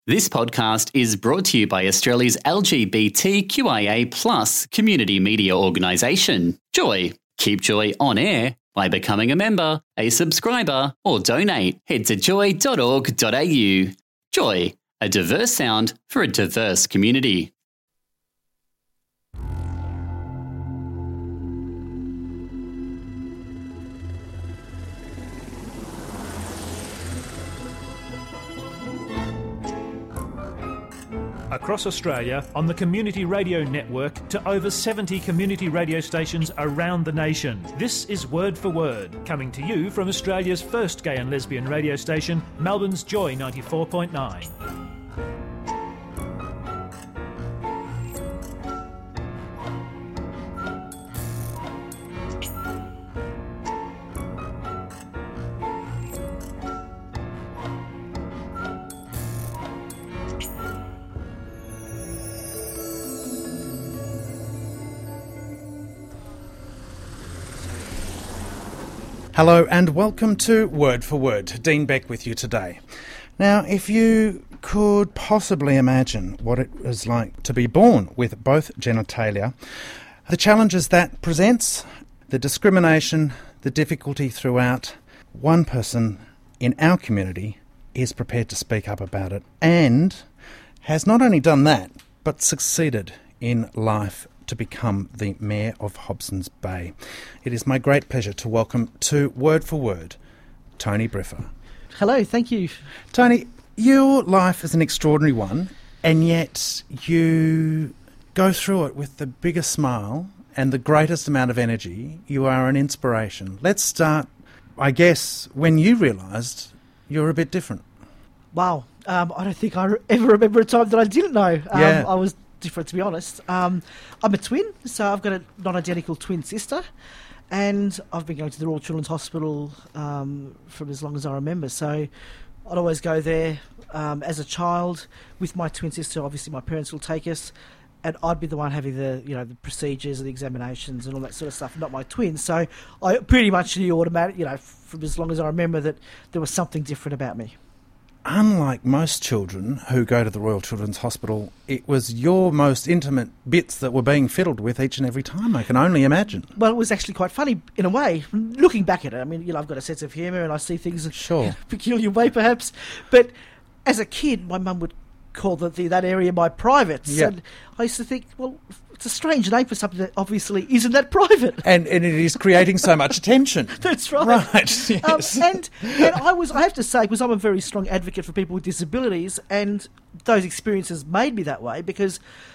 This podcast is brought to you by Australia's LGBTQIA+ community media organisation, Joy. Keep Joy on air by becoming a member, a subscriber, or donate. Head to joy.org.au. Joy, a diverse sound for a diverse community. Across Australia, on the Community Radio Network, to over 70 community radio stations around the nation. This is Word for Word, coming to you from Australia's first gay and lesbian radio station, Melbourne's Joy 94.9. Hello and welcome to Word for Word. Dean Beck with you today. Now, if you could possibly imagine what it was like to be born with both genitalia, the challenges that presents, the discrimination, the difficulty throughout, one person in our community is prepared to speak up about it and has not only done that, but succeeded in life to become the Mayor of Hobsons Bay. It is my great pleasure to welcome to Word for Word, Tony Briffa. Hello, thank you. Tony, your life is an extraordinary one, and yet you go through it with the biggest smile and the greatest amount of energy. You are an inspiration. Let's start, I guess, when you realised you're a bit different. Wow, I don't think I ever remember a time that I didn't know. I was different, to be honest. I'm a twin, so I've got a non-identical twin sister, and I've been going to the Royal Children's Hospital from as long as I remember. So I'd always go there as a child with my twin sister. Obviously, my parents will take us, and I'd be the one having the procedures and the examinations and all that sort of stuff, not my twin. So I pretty much knew from as long as I remember that there was something different about me. Unlike most children who go to the Royal Children's Hospital, it was your most intimate bits that were being fiddled with each and every time, I can only imagine. Well, it was actually quite funny in a way, looking back at it. I mean, I've got a sense of humour and I see things in a peculiar way perhaps. But as a kid, my mum would call that area my privates. Yeah. And I used to think, well, it's a strange name for something that obviously isn't that private. And it is creating so much attention. That's right. Right, yes. And I have to say, because I'm a very strong advocate for people with disabilities, and those experiences made me that way because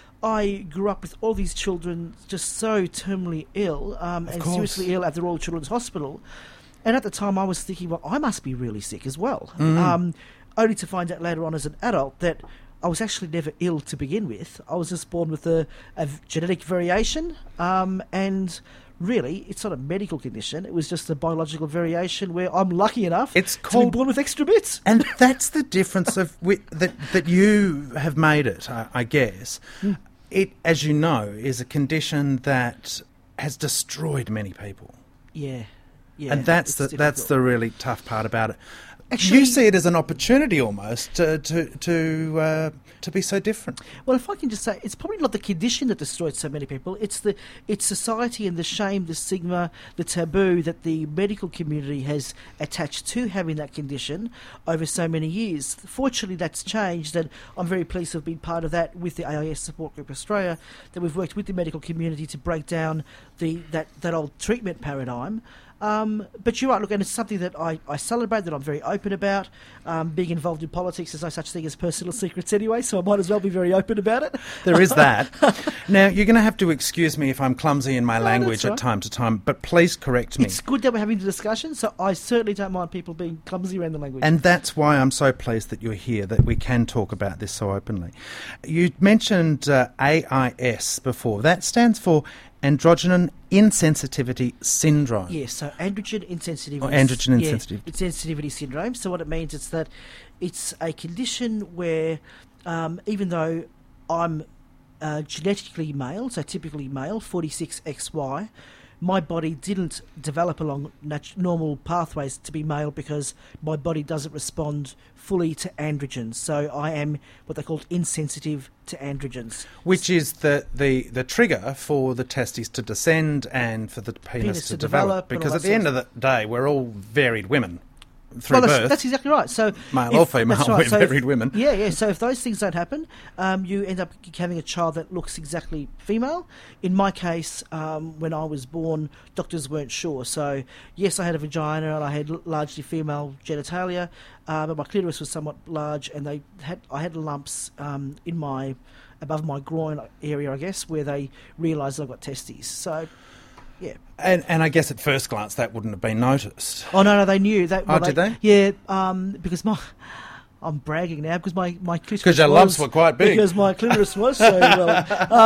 I grew up with all these children just so terminally ill and seriously ill at the Royal Children's Hospital. And at the time I was thinking, well, I must be really sick as well. Only to find out later on as an adult that I was actually never ill to begin with. I was just born with a genetic variation, and really, it's not a medical condition. It was just a biological variation where I'm lucky enough to be born with extra bits. And that's the difference of that you have made it, I guess. It, as you know, is a condition that has destroyed many people. Yeah. And that's the really tough part about it. Actually, you see it as an opportunity almost to be so different. Well, if I can just say, it's probably not the condition that destroyed so many people. It's society and the shame, the stigma, the taboo that the medical community has attached to having that condition over so many years. Fortunately, that's changed, and I'm very pleased to have been part of that with the AIS Support Group Australia, that we've worked with the medical community to break down that old treatment paradigm. But you're right, look, and it's something that I celebrate, that I'm very open about. Being involved in politics, there's no such thing as personal secrets anyway, so I might as well be very open about it. There is that. Now, you're going to have to excuse me if I'm clumsy in my language at time to time, but please correct me. It's good that we're having the discussion, so I certainly don't mind people being clumsy around the language. And that's why I'm so pleased that you're here, that we can talk about this so openly. You mentioned AIS before. That stands for Androgen Insensitivity Syndrome. Yes, so androgen insensitivity. Androgen insensitivity. Insensitivity syndrome. So what it means is that it's a condition where even though I'm genetically male, so typically male, 46XY, my body didn't develop along normal pathways to be male because my body doesn't respond fully to androgens. So I am what they call insensitive to androgens. Which is the trigger for the testes to descend and for the penis to develop. Because at the end of the day, we're all varied women. Through birth. That's exactly right. So male or female, right. we're varied women. Yeah. So if those things don't happen, you end up having a child that looks exactly female. In my case, when I was born, doctors weren't sure. So yes, I had a vagina and I had largely female genitalia, but my clitoris was somewhat large, and I had lumps above my groin area, I guess, where they realised I've got testes. So. Yeah, and I guess at first glance that wouldn't have been noticed. Oh no, they knew that. Did they? Yeah, because I'm bragging now because my clitoris. Because your lumps were quite big. Because my clitoris was so well.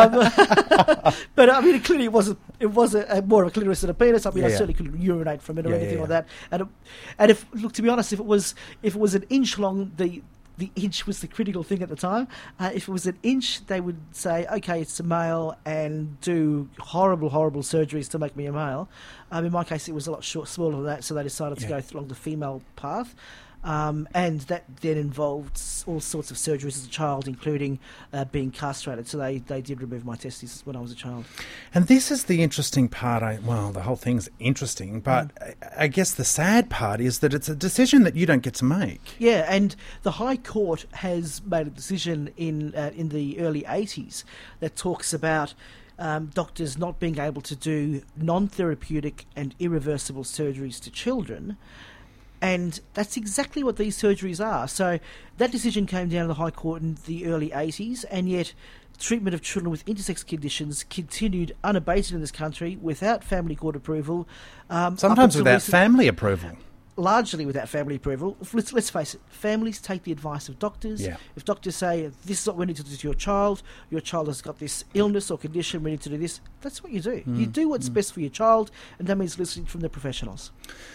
But I mean, clearly it was more of a clitoris than a penis. I mean, I certainly couldn't urinate from it or anything like that. And if look, to be honest, if it was an inch long, the inch was the critical thing at the time. If it was an inch, they would say, okay, it's a male, and do horrible surgeries to make me a male. In my case, it was a lot smaller than that, so they decided to go along the female path. And that then involved all sorts of surgeries as a child, including being castrated. So they did remove my testes when I was a child. And this is the interesting part. The whole thing's interesting, but I guess the sad part is that it's a decision that you don't get to make. Yeah, and the High Court has made a decision in the early 80s that talks about doctors not being able to do non-therapeutic and irreversible surgeries to children. And that's exactly what these surgeries are. So that decision came down to the High Court in the early 80s, and yet treatment of children with intersex conditions continued unabated in this country without family court approval. Sometimes without family approval. Largely without family approval. Let's face it, families take the advice of doctors. Yeah. If doctors say, this is what we need to do to your child has got this illness or condition, we need to do this, that's what you do. You do what's best for your child, and that means listening from the professionals.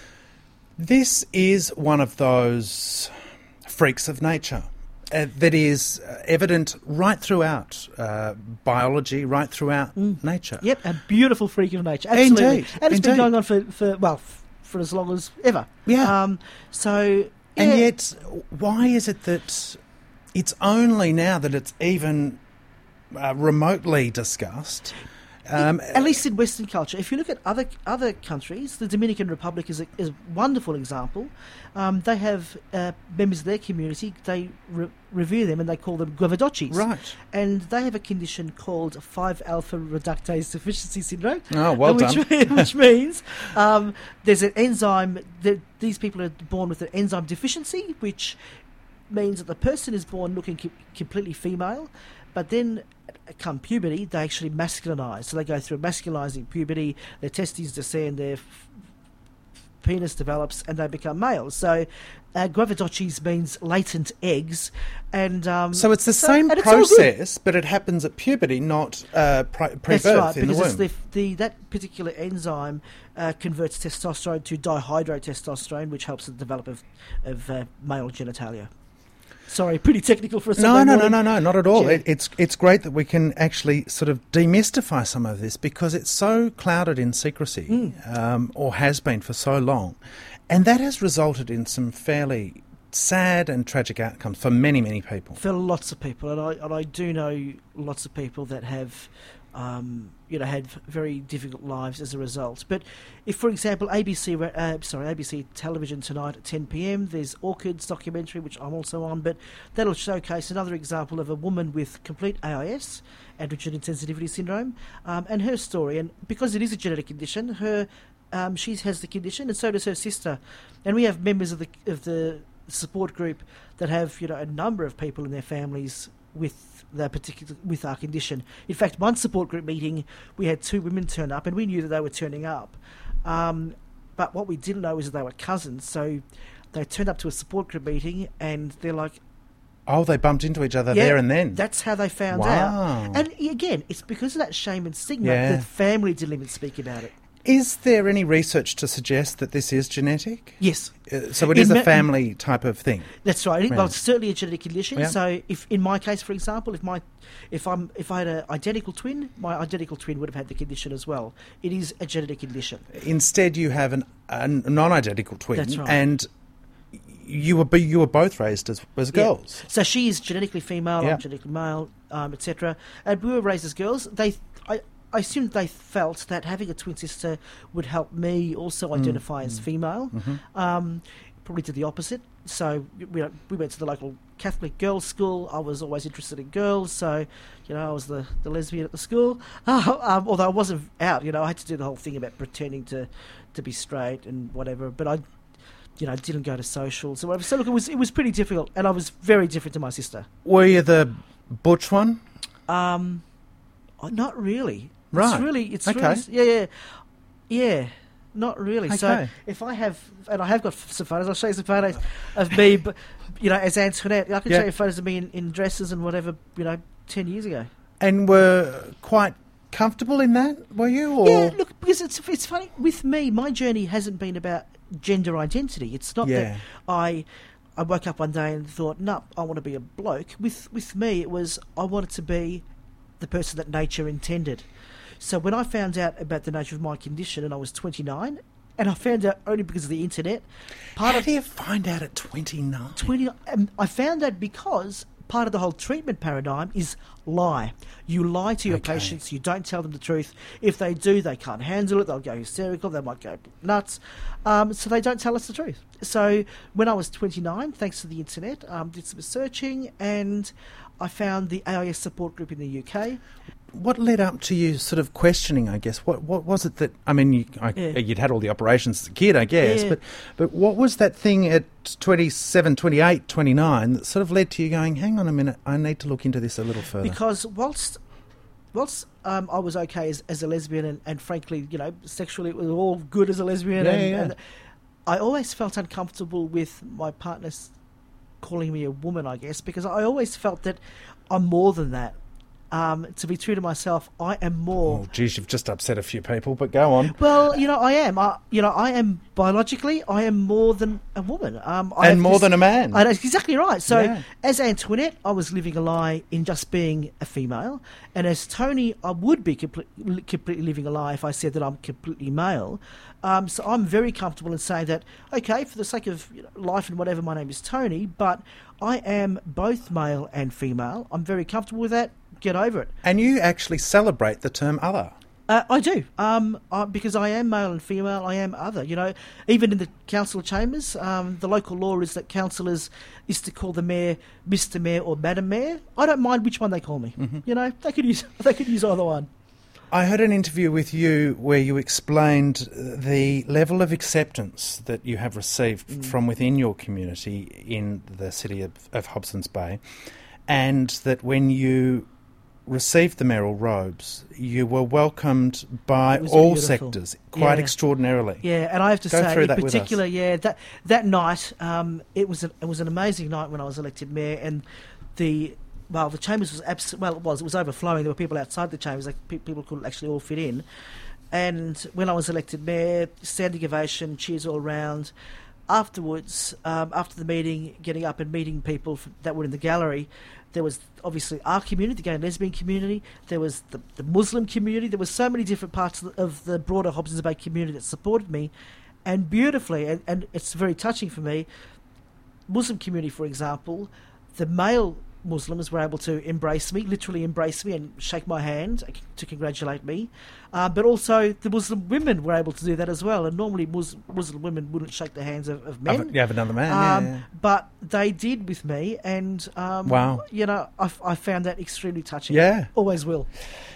This is one of those freaks of nature that is evident right throughout biology, right throughout nature. Yep, a beautiful freak of nature. Absolutely. Indeed. And it's been going on for as long as ever. Yeah. And yet, why is it that it's only now that it's even remotely discussed? At least in Western culture. If you look at other countries, the Dominican Republic is a wonderful example. They have members of their community, they revere them and they call them guavadochis. Right. And they have a condition called 5-alpha reductase deficiency syndrome. Oh, well done. Which means there's an enzyme, these people are born with an enzyme deficiency, which means that the person is born looking completely female, but then come puberty, they actually masculinize. So they go through masculinizing puberty, their testes descend, their penis develops, and they become males. So guavadochis means latent eggs. And so it's the same process, but it happens at puberty, not pre-birth. That's right, in because the womb. that particular enzyme converts testosterone to dihydrotestosterone, which helps the development of male genitalia. Sorry, pretty technical for a Sunday morning. No, not at all. Yeah. It's great that we can actually sort of demystify some of this because it's so clouded in secrecy, or has been for so long. And that has resulted in some fairly sad and tragic outcomes for many, many people. For lots of people. And I do know lots of people that have had very difficult lives as a result. But if, for example, ABC television tonight at 10 p.m, there's Orchids documentary, which I'm also on, but that'll showcase another example of a woman with complete AIS, androgen insensitivity syndrome, and her story. And because it is a genetic condition, she has the condition, and so does her sister. And we have members of the support group that have a number of people in their families with our condition. In fact, one support group meeting, we had 2 women turn up, and we knew that they were turning up. But what we didn't know is that they were cousins. So they turned up to a support group meeting, and they're like, oh, they bumped into each other there and then. That's how they found out. And again, it's because of that shame and stigma that family didn't even speak about it. Is there any research to suggest that this is genetic? Yes. So it is a family type of thing? That's right. Well, it's certainly a genetic condition. Yeah. So if, in my case, for example, if I had an identical twin, my identical twin would have had the condition as well. It is a genetic condition. Instead, you have a non-identical twin. That's right. And you were both raised as girls. So she is genetically female, Yeah. I'm genetically male, etc. And we were raised as girls. I assumed they felt that having a twin sister would help me also identify as female, probably to the opposite. So we went to the local Catholic girls' school. I was always interested in girls, so I was the lesbian at the school. Although I wasn't out, I had to do the whole thing about pretending to be straight and whatever. But I didn't go to socials or whatever. So look, it was pretty difficult, and I was very different to my sister. Were you the butch one? Not really. Right. It's Okay. really, yeah, not really. Okay. So if I have, and I have got some photos, I'll show you some photos of me, but, as Antoinette. I can show you photos of me in dresses and whatever, 10 years ago. And were quite comfortable in that, were you? Or? Yeah, look, because it's funny, with me, my journey hasn't been about gender identity. It's not that I woke up one day and thought, no, I want to be a bloke. With me, it was, I wanted to be the person that nature intended. So when I found out about the nature of my condition, and I was 29, and I found out only because of the internet. How do you find out at 29? I found out because part of the whole treatment paradigm is lie. You lie to your patients. You don't tell them the truth. If they do, they can't handle it. They'll go hysterical. They might go nuts. So they don't tell us the truth. So when I was 29, thanks to the internet, did some searching, and I found the AIS support group in the UK. What led up to you sort of questioning, I guess? What was it that... I mean, you'd had all the operations as a kid, I guess, but what was that thing at 27, 28, 29 that sort of led to you going, hang on a minute, I need to look into this a little further? Because whilst I was okay as a lesbian, and frankly, sexually it was all good as a lesbian, and I always felt uncomfortable with my partners calling me a woman, I guess, because I always felt that I'm more than that. To be true to myself, I am more... Oh, geez, you've just upset a few people, but go on. Well, I am. I am biologically, I am more than a woman. And more than a man. That's exactly right. So, as Antoinette, I was living a lie in just being a female. And as Tony, I would be completely living a lie if I said that I'm completely male. So I'm very comfortable in saying that, okay, for the sake of life and whatever, my name is Tony, but I am both male and female. I'm very comfortable with that. Get over it. And you actually celebrate the term other. I do, because I am male and female, I am other. Even in the council chambers, the local law is that councillors is to call the mayor Mr. Mayor or Madam Mayor. I don't mind which one they call me. Mm-hmm. They could use either one. I heard an interview with you where you explained the level of acceptance that you have received from within your community in the city of Hobsons Bay, and that when you received the mayoral robes, you were welcomed by all sectors quite extraordinarily. Yeah, and I have to say, in particular, that night, it was an amazing night when I was elected mayor, and the chambers was it was overflowing. There were people outside the chambers, people couldn't actually all fit in. And when I was elected mayor, standing ovation, cheers all round. Afterwards, after the meeting, getting up and meeting people that were in the gallery, there was obviously our community, the gay and lesbian community. There was the Muslim community. There was so many different parts of the broader Hobsons Bay community that supported me, and beautifully, and it's very touching for me. Muslim community, for example, the male Muslims were able to literally embrace me and shake my hand to congratulate me. But also the Muslim women were able to do that as well. And normally Muslim women wouldn't shake the hands of men. You have another man, But they did with me. And, wow. I found that extremely touching. Yeah. Always will.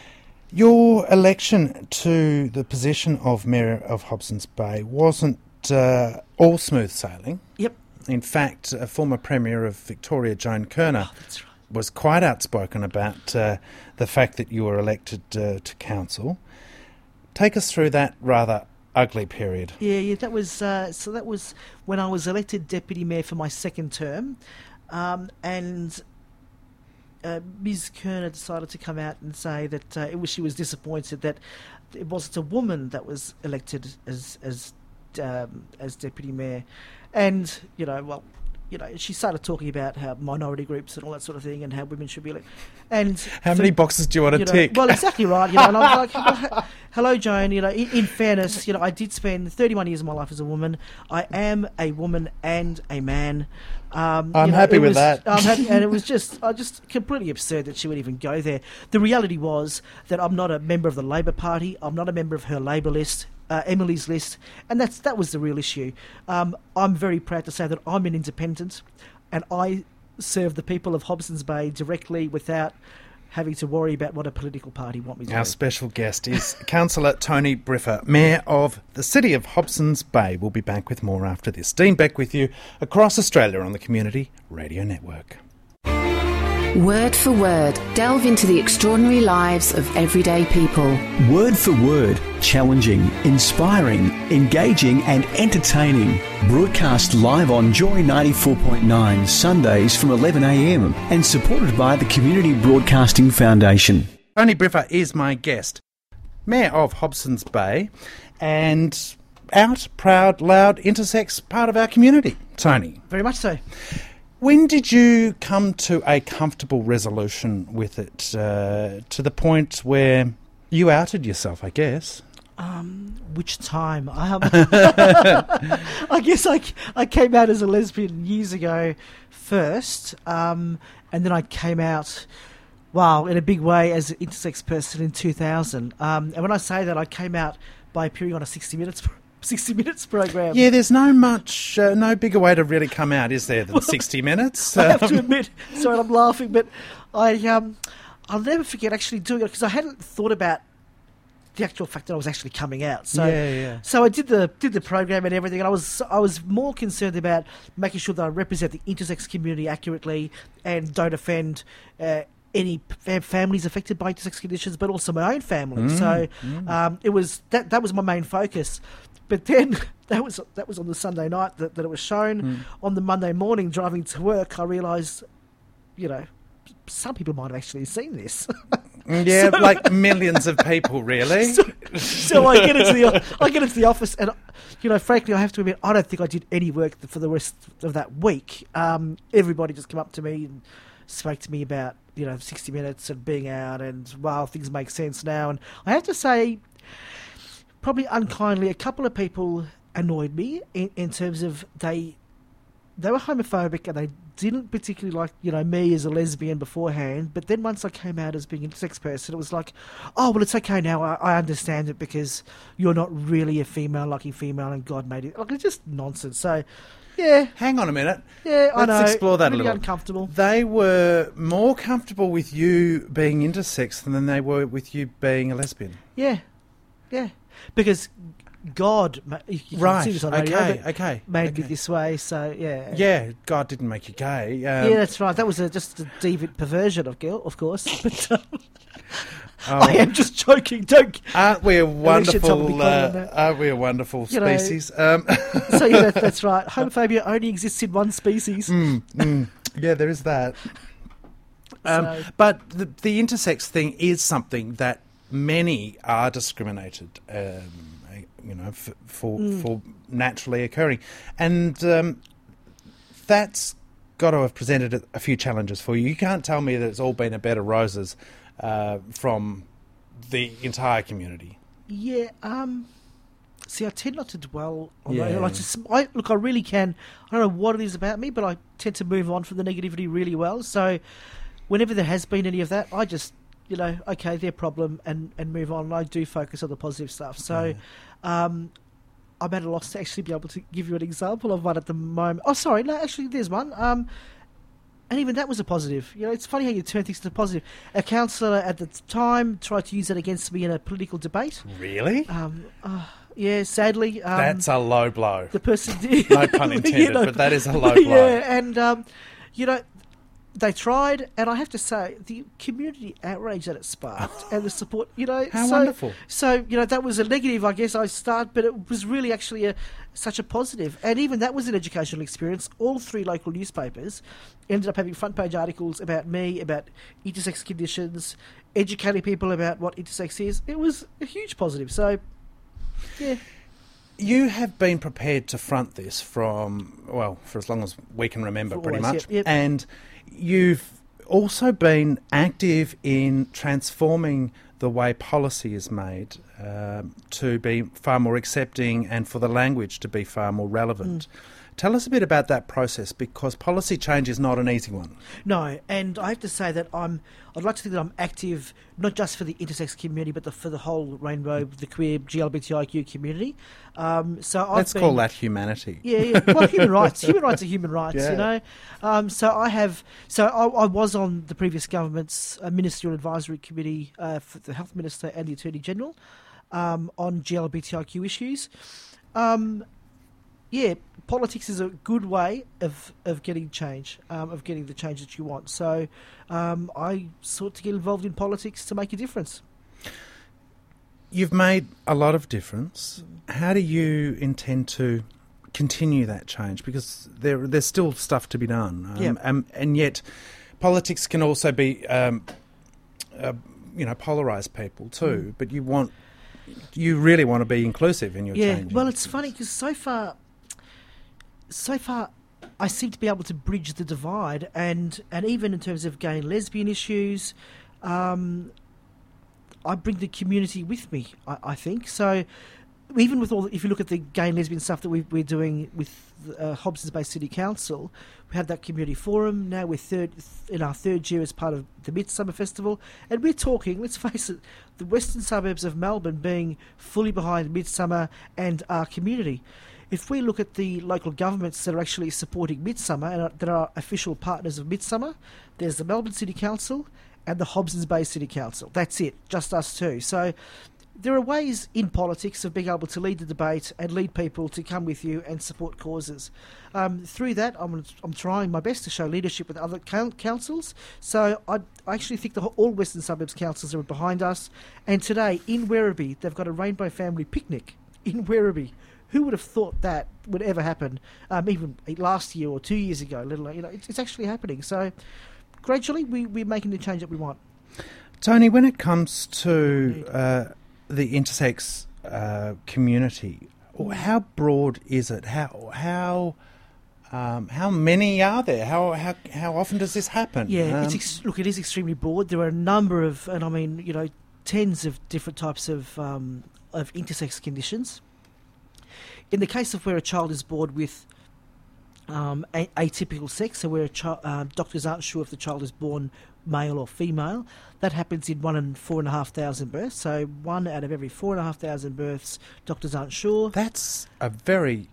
Your election to the position of Mayor of Hobsons Bay wasn't all smooth sailing. Yep. In fact, a former Premier of Victoria, Joan Kirner, was quite outspoken about the fact that you were elected to council. Take us through that rather ugly period. Yeah, that was that was when I was elected Deputy Mayor for my second term, and Ms. Kerner decided to come out and say that she was disappointed that it wasn't a woman that was elected as deputy mayor, and she started talking about how minority groups and all that sort of thing, and how women should be elected. And how many boxes do you want to tick? Well, exactly right. And I was like, hello, Joan. In fairness, I did spend 31 years of my life as a woman. I am a woman and a man. I'm happy with that. I'm happy, and it was just completely absurd that she would even go there. The reality was that I'm not a member of the Labor Party. I'm not a member of her Labor list. Emily's list, and that was the real issue. I'm very proud to say that I'm an independent, and I serve the people of Hobsons Bay directly without having to worry about what a political party want me to do. Our special guest is Councillor Tony Briffa, Mayor of the City of Hobsons Bay. We'll be back with more after this. Dean Beck with you across Australia on the Community Radio Network. Word for Word, delve into the extraordinary lives of everyday people. Word for Word, challenging, inspiring, engaging and entertaining. Broadcast live on Joy 94.9 Sundays from 11am and supported by the Community Broadcasting Foundation. Tony Briffa is my guest, Mayor of Hobsons Bay, and out, proud, loud, intersex, part of our community. Tony. Very much so. When did you come to a comfortable resolution with it, to the point where you outed yourself, I guess? Which time? I guess I came out as a lesbian years ago first, and then I came out, in a big way as an intersex person in 2000. And when I say that, I came out by appearing on a 60 Minutes program. Yeah, there's no bigger way to really come out, is there, than 60 Minutes? I have to admit, sorry, I'm laughing, but I'll never forget actually doing it because I hadn't thought about the actual fact that I was actually coming out. So, So I did the program and everything, and I was more concerned about making sure that I represent the intersex community accurately and don't offend any families affected by intersex conditions, but also my own family. It was that was my main focus. But then that was on the Sunday night that it was shown. On the Monday morning, driving to work, I realised, some people might have actually seen this. Yeah, like millions of people, really. So I get into the office, and frankly, I have to admit, I don't think I did any work for the rest of that week. Everybody just came up to me and spoke to me about 60 Minutes and being out, and things make sense now. And I have to say, probably unkindly, a couple of people annoyed me in terms of they were homophobic and they didn't particularly like me as a lesbian beforehand. But then once I came out as being an intersex person, it was like, oh well, it's okay now. I understand it because you're not really a female liking female, and God made it. Like, it's just nonsense. So. Yeah. Hang on a minute. Yeah, I know. Let's explore that really a little. Uncomfortable. They were more comfortable with you being intersex than they were with you being a lesbian. Yeah. Because God, right? See this on radio, okay. Made me this way. So yeah. Yeah, God didn't make you gay. Yeah, that's right. That was just a deviant perversion of course. But I am just joking. Aren't we a wonderful? Aren't we a wonderful species? So that's right. Homophobia only exists in one species. Yeah, there is that. But the intersex thing is something that many are discriminated, for naturally occurring, and that's got to have presented a few challenges for you. You can't tell me that it's all been a bed of roses from the entire community. Yeah. See, I tend not to dwell on that. I really can. I don't know what it is about me, but I tend to move on from the negativity really well. So whenever there has been any of that, I just, okay, their problem, and move on. And I do focus on the positive stuff. So I'm at a loss to actually be able to give you an example of one at the moment. Oh, sorry, no, actually, there's one. And even that was a positive. It's funny how you turn things to positive. A councillor at the time tried to use that against me in a political debate. Really? Yeah, sadly. That's a low blow. The person... No pun intended, but that is a low blow. Yeah, and, They tried, and I have to say, the community outrage that it sparked and the support, How wonderful. So, that was a negative, I guess, but it was really actually such a positive. And even that was an educational experience. All 3 local newspapers ended up having front-page articles about me, about intersex conditions, educating people about what intersex is. It was a huge positive. So, yeah. You have been prepared to front this for as long as we can remember, For pretty always, much. yep. And you've also been active in transforming the way policy is made to be far more accepting and for the language to be far more relevant. Tell us a bit about that process, because policy change is not an easy one. No, and I have to say that I'd like to think that I'm active not just for the intersex community, but for the whole rainbow, the queer, GLBTIQ community. Let's call that humanity. Yeah. Well, human rights. Human rights are human rights. Yeah. I was on the previous government's ministerial advisory committee for the Health Minister and the Attorney General on GLBTIQ issues. Politics is a good way of getting change, of getting the change that you want. So I sought to get involved in politics to make a difference. You've made a lot of difference. How do you intend to continue that change? Because there's still stuff to be done. And yet politics can also be, polarise people too. But you really want to be inclusive in your change. Yeah, well, it's funny because so far, I seem to be able to bridge the divide, and even in terms of gay and lesbian issues, I bring the community with me, I think. So even with if you look at the gay and lesbian stuff that we're doing with Hobsons Bay City Council, we had that community forum. Now we're in our third year as part of the Midsummer Festival, and we're talking, let's face it, the western suburbs of Melbourne being fully behind Midsummer and our community. If we look at the local governments that are actually supporting Midsummer and that are official partners of Midsummer, there's the Melbourne City Council and the Hobsons Bay City Council. That's it, just us two. So there are ways in politics of being able to lead the debate and lead people to come with you and support causes. Through that, I'm trying my best to show leadership with other councils. So I actually think all Western Suburbs councils are behind us. And today, in Werribee, they've got a Rainbow Family Picnic in Werribee. Who would have thought that would ever happen, even last year or 2 years ago? Let alone, it's actually happening. So gradually, we're making the change that we want. Tony, when it comes to the intersex community, how broad is it? How many are there? How often does this happen? Yeah, it is extremely broad. There are a number of, and I mean, tens of different types of intersex conditions. In the case of where a child is born with atypical sex, so where doctors aren't sure if the child is born male or female, that happens in 1 in 4,500 births. So 1 out of every 4,500 births, doctors aren't sure. That's a very...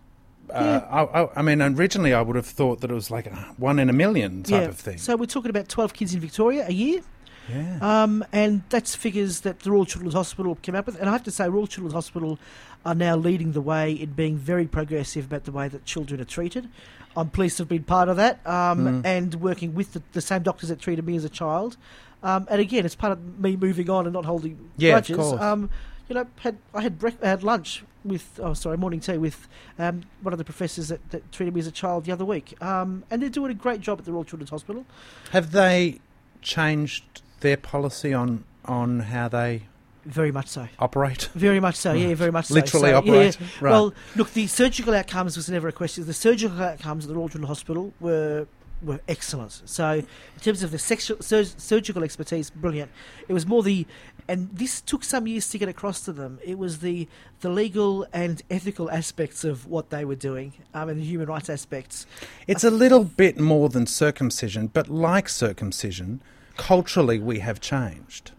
I mean, originally I would have thought that it was like a 1 in a million type of thing. So we're talking about 12 kids in Victoria a year. Yeah. And that's figures that the Royal Children's Hospital came up with. And I have to say, Royal Children's Hospital are now leading the way in being very progressive about the way that children are treated. I'm pleased to have been part of that and working with the same doctors that treated me as a child. And again, it's part of me moving on and not holding grudges. Of course. I had lunch with, morning tea with one of the professors that treated me as a child the other week. And they're doing a great job at the Royal Children's Hospital. Have they changed their policy on how they... Very much so. Operate? Very much so, yeah, very much so. Literally operate? Yeah. Right. Well, look, the surgical outcomes was never a question. The surgical outcomes at the Royal Children's Hospital were excellent. So in terms of the surgical expertise, brilliant. It was more and this took some years to get across to them, it was the legal and ethical aspects of what they were doing and the human rights aspects. It's a little bit more than circumcision, but like circumcision, culturally we have changed.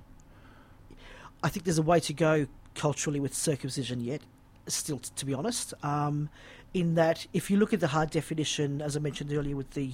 I think there's a way to go culturally with circumcision yet, still, to be honest. In that, if you look at the hard definition, as I mentioned earlier, with the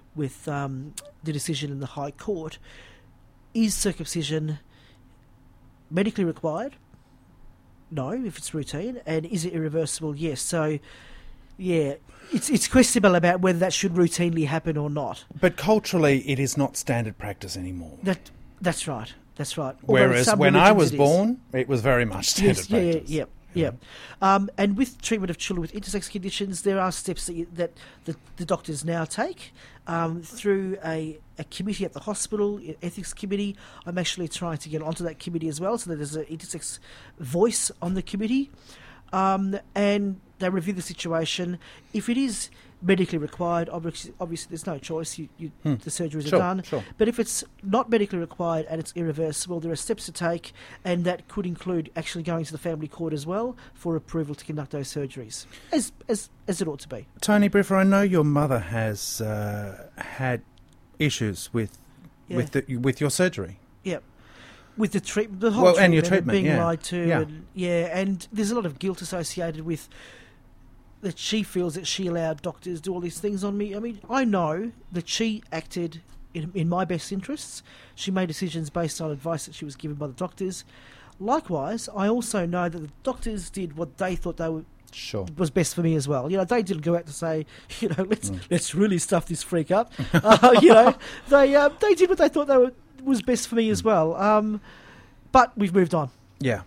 decision in the High Court, is circumcision medically required? No, if it's routine. And is it irreversible? Yes. So Yeah, it's questionable about whether that should routinely happen or not. But culturally, it is not standard practice anymore. That's right. That's right. Whereas when I was born, it was very much standard practice. Yeah. And with treatment of children with intersex conditions, there are steps that the doctors now take through a committee at the hospital, ethics committee. I'm actually trying to get onto that committee as well, so that there's an intersex voice on the committee. And they review the situation. If it is medically required, obviously there's no choice. The surgeries are done. Sure. But if it's not medically required and it's irreversible, there are steps to take, and that could include actually going to the family court as well for approval to conduct those surgeries, as it ought to be. Tony Briffa, I know your mother has had issues with your surgery. Yeah. With the treatment, the whole and your treatment, being lied to, yeah. And there's a lot of guilt associated with that. She feels that she allowed doctors do all these things on me. I mean, I know that she acted in my best interests. She made decisions based on advice that she was given by the doctors. Likewise, I also know that the doctors did what they thought was best for me as well. They didn't go out to say, let's really stuff this freak up. They did what they thought was best for me as well. But we've moved on. Yeah.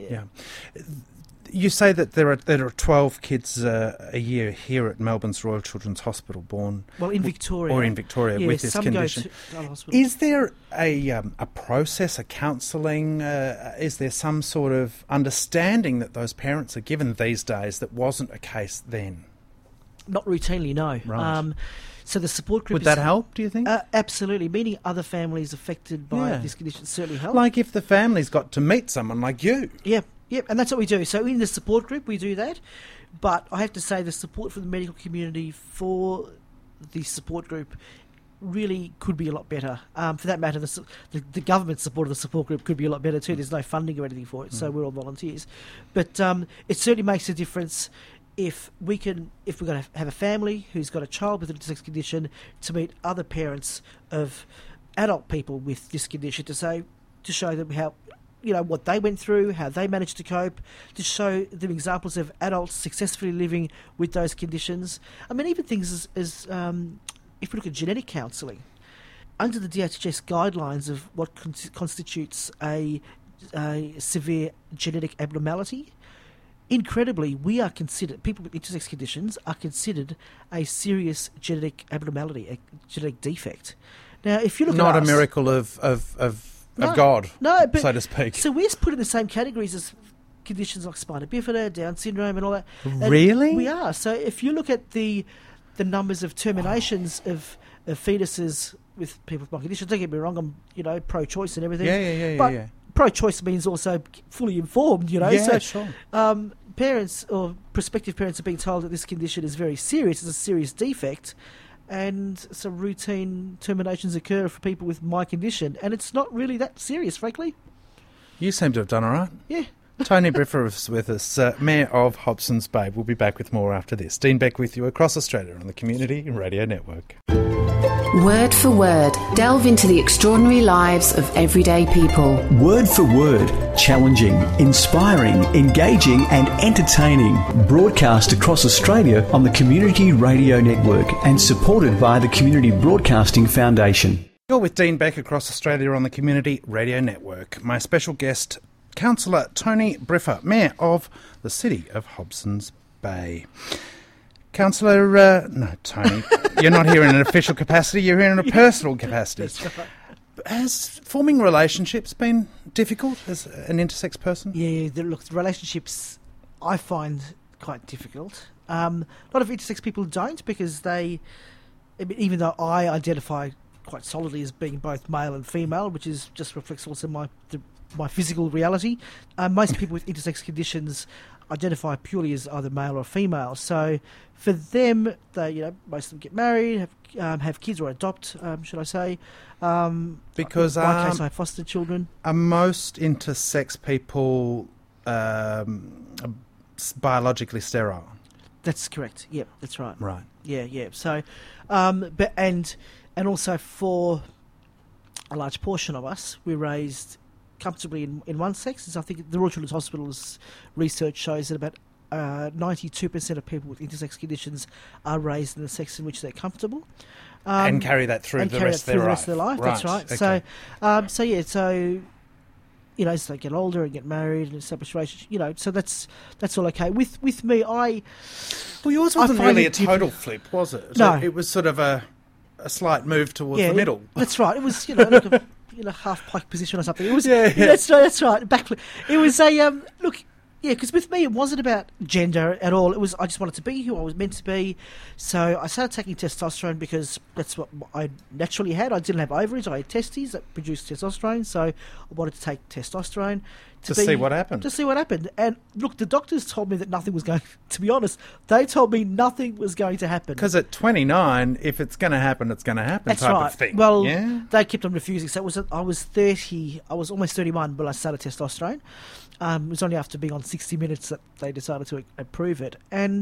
You say that there are 12 kids a year here at Melbourne's Royal Children's Hospital born. Well, in Victoria. Or in Victoria with this condition. Go to hospital. Is there a process, a counselling? Is there some sort of understanding that those parents are given these days that wasn't a case then? Not routinely, no. Right. So the support group... Would that help, do you think? Absolutely. Meeting other families affected by this condition certainly help. Like if the family's got to meet someone like you. Yeah, and that's what we do. So in the support group, we do that. But I have to say the support from the medical community for the support group really could be a lot better. For that matter, the government support of the support group could be a lot better too. There's no funding or anything for it, so we're all volunteers. But it certainly makes a difference if we're going to have a family who's got a child with an intersex condition to meet other parents of adult people with this condition to show them how, what they went through, how they managed to cope, to show them examples of adults successfully living with those conditions. I mean, even things as if we look at genetic counselling, under the DHHS guidelines of what constitutes a severe genetic abnormality, incredibly, we are considered, people with intersex conditions are considered a serious genetic abnormality, a genetic defect. Now, if you look not at a miracle of God, but, so to speak. So we're put in the same categories as conditions like spina bifida, Down syndrome, and all that. And really, we are. So if you look at the numbers of terminations of fetuses with people with my conditions, don't get me wrong, I'm pro-choice and everything. Yeah. Pro-choice means also fully informed, Yeah, so, sure. Parents or prospective parents are being told that this condition is very serious, it's a serious defect, and some routine terminations occur for people with my condition, and it's not really that serious, frankly. You seem to have done all right. Yeah. Tony Briffa is with us, Mayor of Hobsons Bay. We'll be back with more after this. Dean Beck with you across Australia on the Community Radio Network. Word for word, delve into the extraordinary lives of everyday people. Word for word, challenging, inspiring, engaging and entertaining. Broadcast across Australia on the Community Radio Network and supported by the Community Broadcasting Foundation. You're with Dean Beck across Australia on the Community Radio Network. My special guest, Councillor Tony Briffa, Mayor of the City of Hobsons Bay. Councillor, no, Tony, you're not here in an official capacity, you're here in a personal capacity. That's right. Has forming relationships been difficult as an intersex person? Yeah, the relationships I find quite difficult. A lot of intersex people don't because even though I identify quite solidly as being both male and female, which just reflects also my physical reality, most people with intersex conditions identify purely as either male or female. So for them, they most of them get married, have kids or adopt, should I say? Because in my case, I have foster children. Are most intersex people biologically sterile? That's correct. Yep, that's right. Right. Yeah. So, but and also for a large portion of us, we're raised comfortably in one sex. I think the Royal Children's Hospital's research shows that about 92% of people with intersex conditions are raised in the sex in which they're comfortable. And carry that through the rest of their life. That's right. Okay. So as they get older and get married and establish relationships, so that's all okay. With me, well, yours wasn't really a total flip, was it? No. It was sort of a slight move towards the middle. That's right. It was, like a half pike position or something. It was, that's right. Backflip. It was because with me it wasn't about gender at all. It was I just wanted to be who I was meant to be. So I started taking testosterone because that's what I naturally had. I didn't have ovaries. I had testes that produced testosterone. So I wanted to take testosterone to see what happened. To see what happened. And look, the doctors told me that nothing was going. To be honest, they told me nothing was going to happen. Because at 29, if it's going to happen, it's going to happen. That's type right. Of thing. Well, yeah? They kept on refusing. So I was 30. I was almost 31 when I started testosterone. It was only after being on 60 Minutes that they decided to approve it. And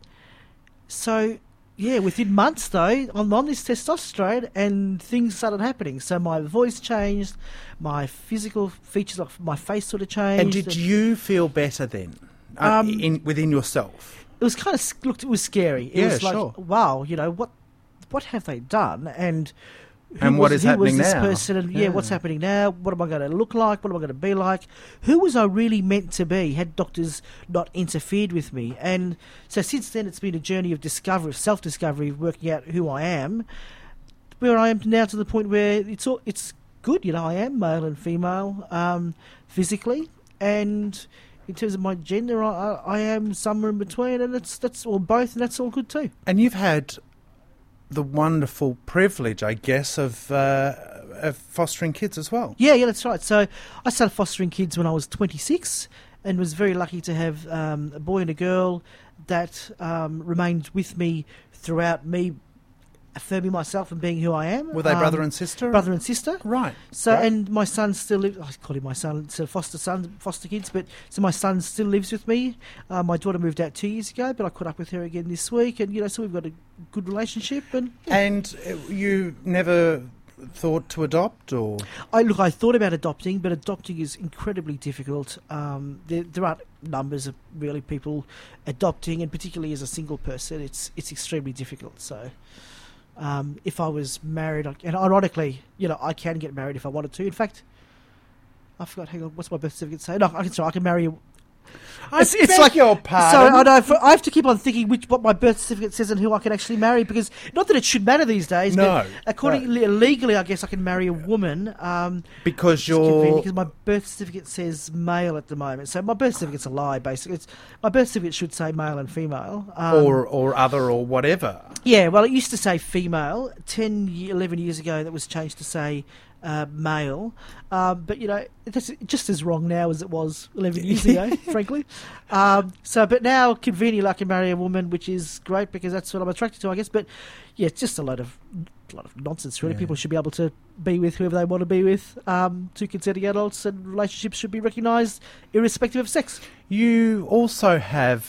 within months, though, I'm on this testosterone and things started happening. So my voice changed, my physical features of my face sort of changed. And did you feel better then, within yourself? It was kind of, it was scary. It was like, wow, what have they done? And what is happening now? Who was this person? And what's happening now? What am I going to look like? What am I going to be like? Who was I really meant to be? Had doctors not interfered with me? And so since then, it's been a journey of discovery, of self-discovery, of working out who I am. Where I am now to the point where it's good. I am male and female physically, and in terms of my gender, I am somewhere in between, and that's all both, and that's all good too. And you've had the wonderful privilege, I guess, of fostering kids as well. Yeah, that's right. So I started fostering kids when I was 26 and was very lucky to have a boy and a girl that remained with me throughout me affirming myself and being who I am. Were they brother and sister? Brother and sister. Right. So, right. And my son still lives, I call him my son, it's a foster kids, but so my son still lives with me. My daughter moved out 2 years ago, but I caught up with her again this week, and, so we've got a good relationship. And you never thought to adopt, or? I thought about adopting, but adopting is incredibly difficult. There aren't numbers of really people adopting, and particularly as a single person, it's extremely difficult, so... if I was married, and ironically, I can get married if I wanted to. In fact, I forgot. Hang on, what's my birth certificate say? No, I can marry. It's like your pardon. So I know I have to keep on thinking what my birth certificate says and who I can actually marry, because not that it should matter these days. No, but legally, I guess I can marry a woman. Because because my birth certificate says male at the moment. So my birth certificate's a lie. Basically, my birth certificate should say male and female, or other or whatever. Yeah, well, it used to say female. 11 years ago, that was changed to say male. But, it's just as wrong now as it was 11 years ago, frankly. But now, conveniently, I can marry a woman, which is great because that's what I'm attracted to, I guess. But, yeah, it's just a lot of nonsense, really. Yeah. People should be able to be with whoever they want to be with, two consenting adults, and relationships should be recognised irrespective of sex. You also have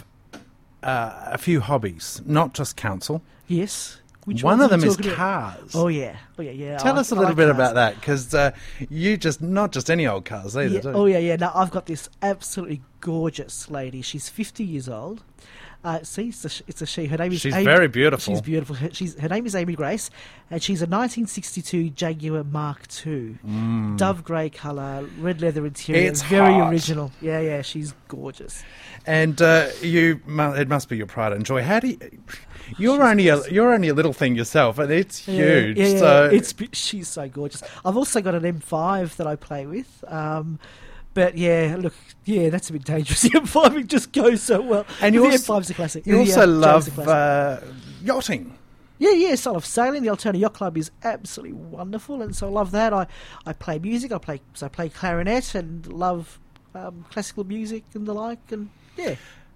a few hobbies, not just counsel. Yes. One of them is cars. Oh yeah. Tell us a little bit about that, because you not just any old cars either, do you? Oh yeah. Now I've got this absolutely gorgeous lady. She's 50 years old. It's a she. Her name is. She's very beautiful. She's beautiful. Her name is Amy Grace, and she's a 1962 Jaguar Mark II, dove grey colour, red leather interior. It's very hot. Original. Yeah. She's gorgeous. And it must be your pride and joy. How do you? You're only a little thing yourself, and it's huge. Yeah. So she's so gorgeous. I've also got an M5 that I play with. But that's a bit dangerous. The M5 it just goes so well. And the M5's a classic. You also love yachting. Yeah. So I love sailing. The Altona Yacht Club is absolutely wonderful, and so I love that. I play music. I play clarinet and love classical music and the like. And yeah.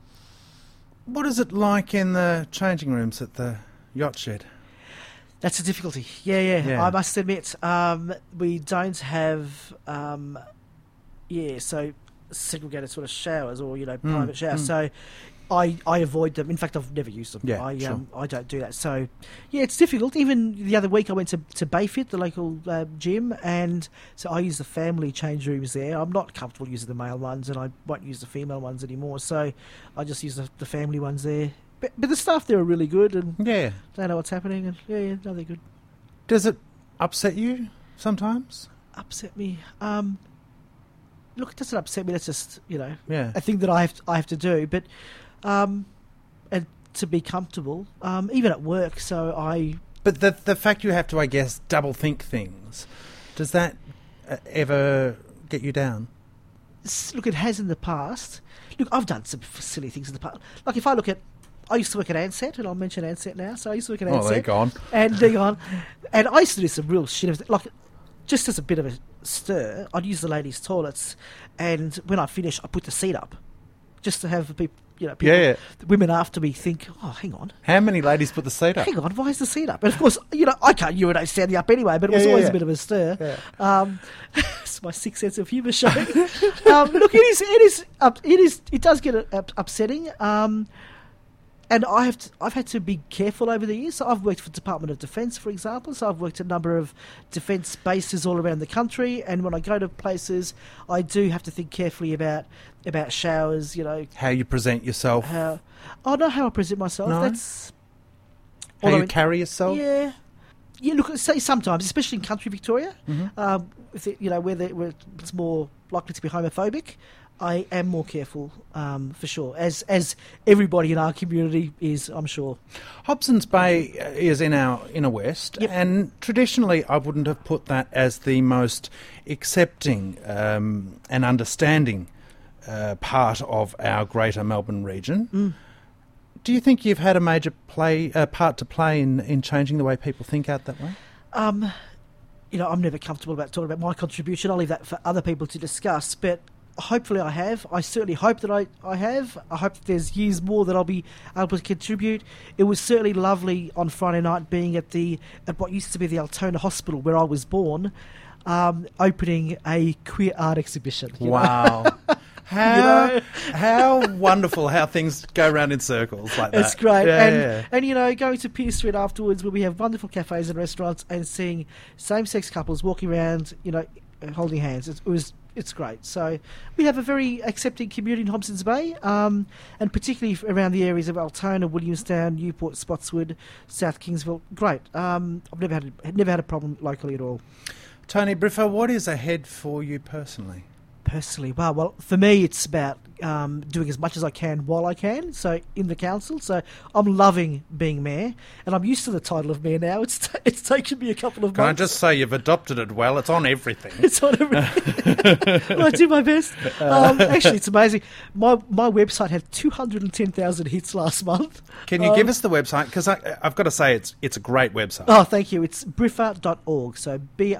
What is it like in the changing rooms at the yacht shed? That's a difficulty. Yeah. I must admit, we don't have, so segregated sort of showers or, private showers. So I avoid them. In fact, I've never used them. Yeah, I sure. I don't do that. So, yeah, it's difficult. Even the other week, I went to Bayfit, the local gym, and so I use the family change rooms there. I'm not comfortable using the male ones, and I won't use the female ones anymore. So I just use the family ones there. But the staff there are really good, and Yeah. they know what's happening, and yeah, no, they're good. Does it upset you sometimes? Upset me. Look, it doesn't upset me. That's just Yeah. a thing that I have to do. But and to be comfortable, even at work. So But the fact you have to, I guess, double think things, does that ever get you down? look, it has in the past. Look, I've done some silly things in the past. Like if I look at, I used to work at Ansett, and I'll mention Ansett now. So I used to work at Ansett. Oh, they're gone. And they're gone. And I used to do some real shit. Like, just as a bit of a stir, I'd use the ladies' toilets, and when I finish, I put the seat up, just to have the people, Yeah. the women after me think, oh, hang on, How many ladies put the seat up? hang on, why is the seat up? And of course, I can't urinate standing up anyway, but it was always a bit of a stir. Yeah. It's my sixth sense of humour showing. Look, it does get upsetting. And I've had to be careful over the years. So I've worked for Department of Defence, for example. So I've worked at a number of defence bases all around the country. And when I go to places, I do have to think carefully about showers. How you present yourself? Not how I present myself. No? That's How although you carry yourself? Yeah. Yeah, look, say sometimes, especially in country Victoria, Mm-hmm. if it, where it's more likely to be homophobic, I am more careful, for sure, as everybody in our community is, I'm sure. Hobson's Bay is in our inner west, Yep. and traditionally I wouldn't have put that as the most accepting and understanding part of our greater Melbourne region. Do you think you've had a major part to play in changing the way people think out that way? I'm never comfortable about talking about my contribution. I'll leave that for other people to discuss, but hopefully I have. I certainly hope that I have. I hope that there's years more that I'll be able to contribute. It was certainly lovely on Friday night being at what used to be the Altona Hospital where I was born, opening a queer art exhibition. Wow. How wonderful how things go round in circles like that. It's great. Yeah, And going to Pearce Street afterwards where we have wonderful cafes and restaurants and seeing same-sex couples walking around, holding hands. It's great. So we have a very accepting community in Hobson's Bay, and particularly around the areas of Altona, Williamstown, Newport, Spotswood, South Kingsville. Great. I've never had a problem locally at all. Tony Briffa, what is ahead for you personally? Personally, well, for me, it's about doing as much as I can while I can. So in the council, so I'm loving being mayor, and I'm used to the title of mayor now. It's taken me a couple of months. Can I just say you've adopted it well? It's on everything. It's on everything. Well, I do my best. Actually, it's amazing. My website had 210,000 hits last month. Can you give us the website? Because I've got to say it's a great website. Oh, thank you. It's briffa.org. So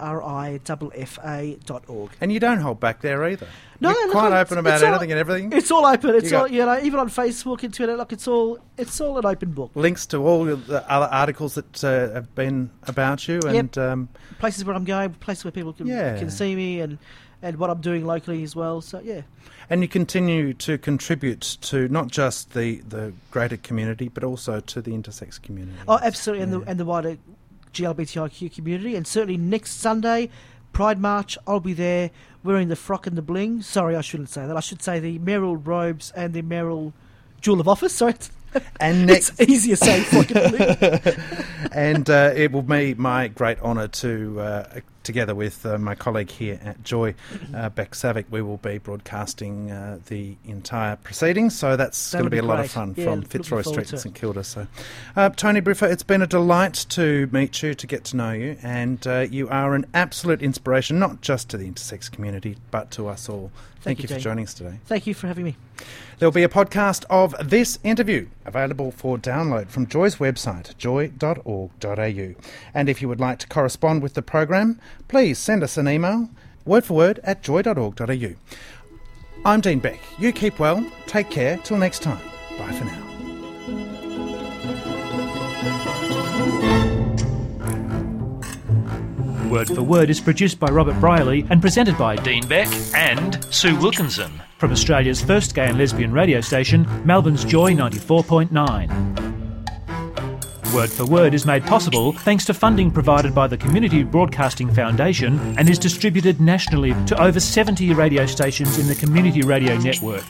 BRIFFA.org. And you don't hold back there either. No, You're no, quite no, open about it's all- anything and everything. It's all open. It's You all got- even on Facebook and Twitter. Like it's all an open book. Links to all the other articles that have been about you, and Places where I'm going, places where people can see me, and what I'm doing locally as well. So yeah. and you continue to contribute to not just the greater community, but also to the intersex community. Oh, absolutely, and the wider GLBTIQ community, and certainly next Sunday, Pride March, I'll be there wearing the frock and the bling. Sorry, I shouldn't say that. I should say the mayoral robes and the mayoral jewel of office. Sorry. And next, it's easier saying frock and bling. and it will be my great honour to, together with my colleague here at Joy, Beck Savick, we will be broadcasting the entire proceedings. So that's going to be a lot of fun from Fitzroy Street in St Kilda. So, Tony Briffa, it's been a delight to meet you, to get to know you, and you are an absolute inspiration, not just to the intersex community, but to us all. Thank you for joining us today. Thank you for having me. There'll be a podcast of this interview available for download from Joy's website, joy.org.au. And if you would like to correspond with the program, please send us an email, wordforword@joy.org.au. I'm Dean Beck. You keep well, take care, till next time. Bye for now. Word for Word is produced by Robert Briley and presented by Dean Beck and Sue Wilkinson. from Australia's first gay and lesbian radio station, Melbourne's Joy 94.9. Word for Word is made possible thanks to funding provided by the Community Broadcasting Foundation and is distributed nationally to over 70 radio stations in the Community Radio Network.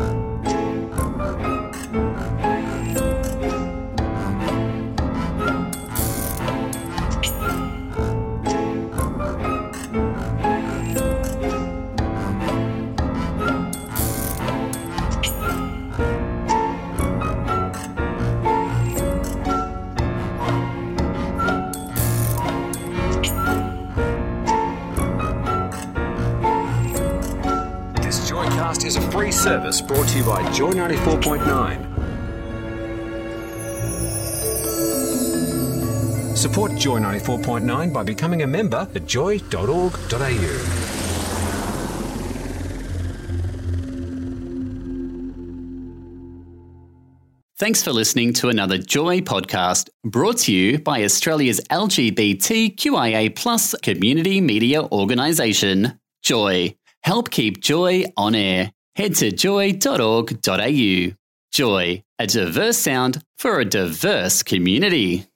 Is a free service brought to you by Joy 94.9. Support Joy 94.9 by becoming a member at joy.org.au. Thanks for listening to another Joy podcast brought to you by Australia's LGBTQIA+ community media organisation, Joy. Help keep Joy on air. Head to joy.org.au. Joy, a diverse sound for a diverse community.